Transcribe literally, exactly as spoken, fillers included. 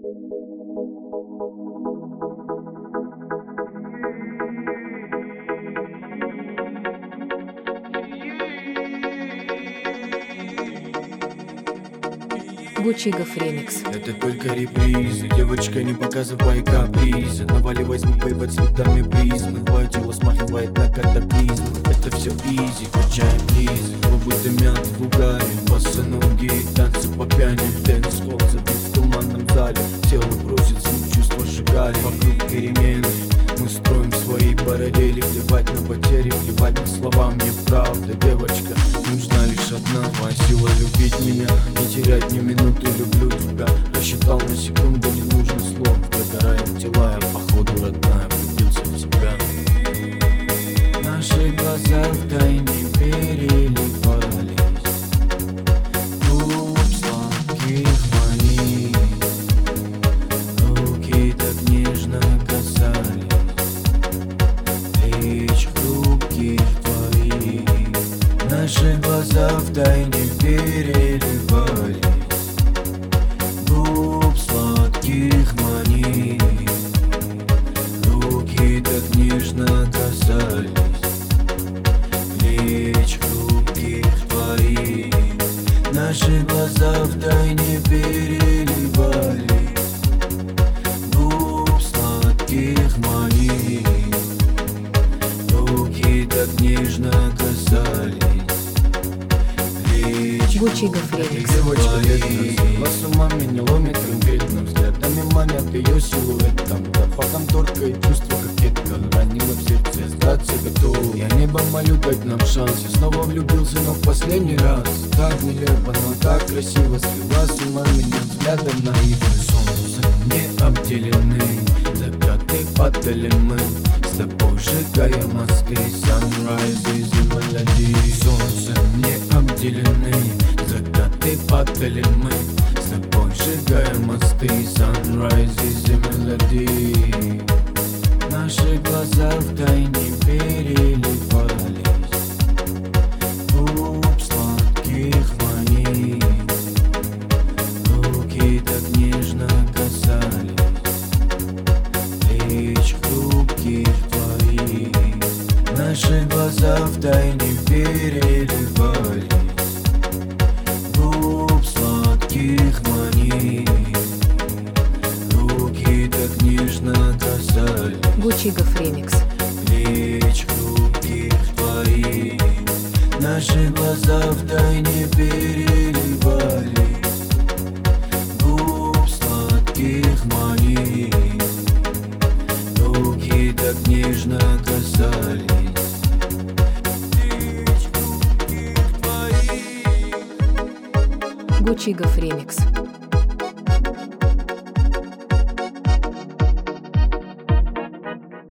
Гучигов ремикс. Это только репризы, девочка, не показывай капризы. Наваливай смыкай под цветами призмы. Твое тело смахивает на катаклизм. Это все изи, качаем близ. Губы дымят в угаре, босоногие танцы по пьяни. Дэнс-холл забит в туманном зале. Тело бросится, чувства сжигали. Вокруг перемены, мы строим свои параллели. Плевать на потери, плевать на слова. Мне правда, девочка, нужна лишь одна сила любить меня, не терять ни минуты, люблю тебя. Рассчитал на секунду, не нужно слов. Догораем тела, я походу родная влюбился в тебя. Наши глаза втайне переливались, губ сладких моих, руки так нежно касались плеч хрупких твоих. Наши глаза втайне переливались, губ сладких манит, руки так нежно касались плеч хрупких твоих. Наши глаза втайне переливались, губ сладких манит, руки так нежно касались. Гучигов ремикс. Девочка лет на вас ума меня ломит конкретным взглядами, манят ее силуэтом. Запахом торка и чувство кокетка ранило в сердце, сдаться готов. Я небо молю дать нам шанс. Я снова влюбился, но в последний раз. Так нелепо, но так красиво. Свела с ума меня взглядом наивным. Солнцем не обделены, закаты падали мы, с тобой сжигая мосты. Sunrise из мелодии. Солнцем не обделены, закаты падали мы, с тобой сжигая мосты. Sunrise из мелодии. Наши глаза втайне переливались, губ сладких манит, руки так нежно касались плеч хрупких твоих. Наши глаза втайне переливались, губ сладких манит, руки так нежно касались Гучигов ремикс. плеч хрупких твоих. Наши глаза втайне переливались, губ сладких манит, руки так нежно касались плеч хрупких твоих. Гучигов ремикс.